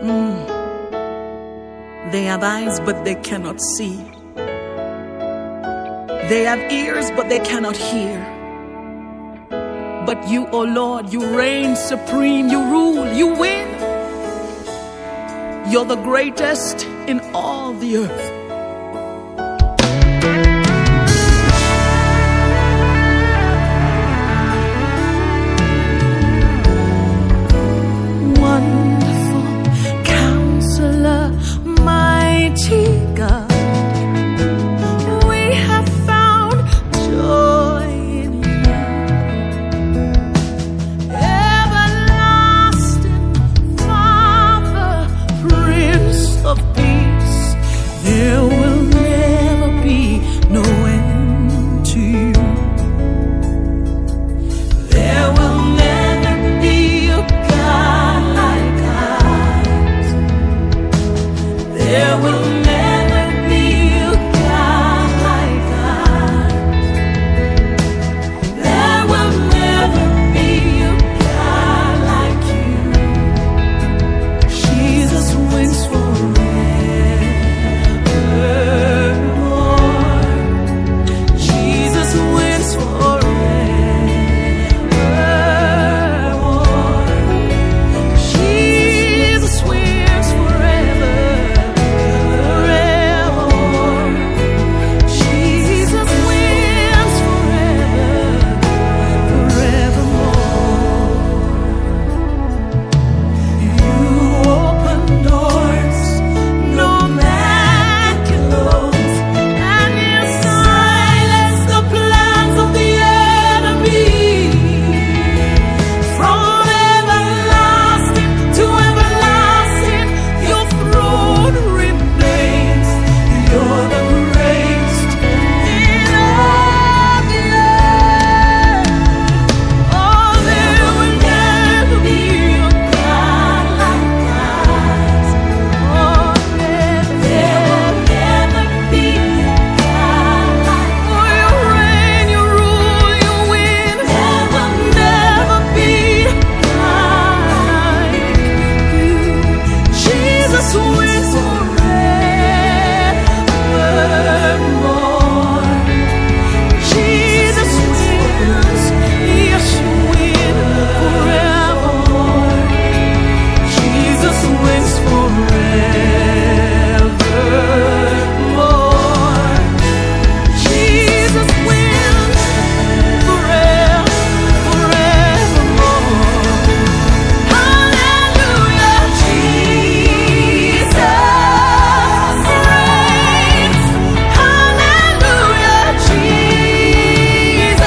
They have eyes, but they cannot see. They have ears, but they cannot hear. But you, O Lord, you reign supreme, you rule, you win. You're the greatest in all the earth. Wonderful Counselor, mighty God, we have found joy in you. Everlasting Father, Prince of Peace, there will never be no end to you. There will never be a God like ours. There will never be a God like ours. There will never be a God like you. Jesus wins forevermore. Jesus wins forevermore. Jesus wins forevermore. Jesus wins forevermore. You open doors no man can close, and you silence the plans of the enemy. From everlasting to everlasting, your throne remains. You're the greatest in all the earth. Oh, there will never be a God like ours. Oh, there will never be a God like ours. Oh, you reign, you rule, you win. There will never be a God like you. Jesus wins forevermore. Jesus wins, yes, you win forevermore. Jesus wins forevermore. Jesus wins forevermore. Hallelujah, Jesus reigns. Hallelujah, Jesus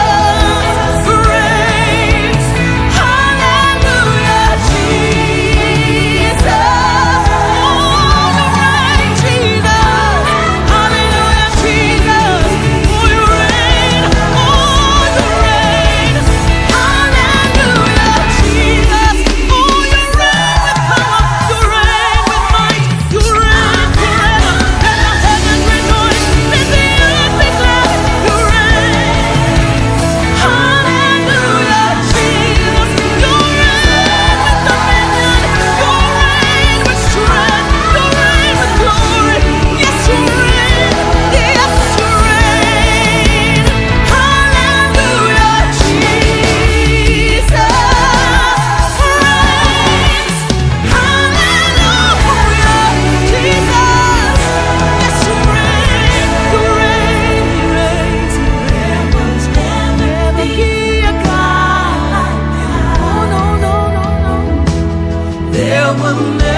reigns. Hallelujah, Jesus. Oh, you reign, Jesus. Hallelujah, Jesus. Oh, you reign. Oh, you reign. Hallelujah, Jesus. Oh, you reign with power. You reign with might. You reign forever. Let the heavens rejoice. Let the earth be glad. You reign. Hallelujah, Jesus. You reign with dominion. You reign with strength. You reign with glory. Yes, you reign. Yes, you reign. Hallelujah, Jesus reigns. Hallelujah, Jesus. Yes, you reign. You reign. You reign. There will never be a God like you. Oh, no, no, no, no. There will never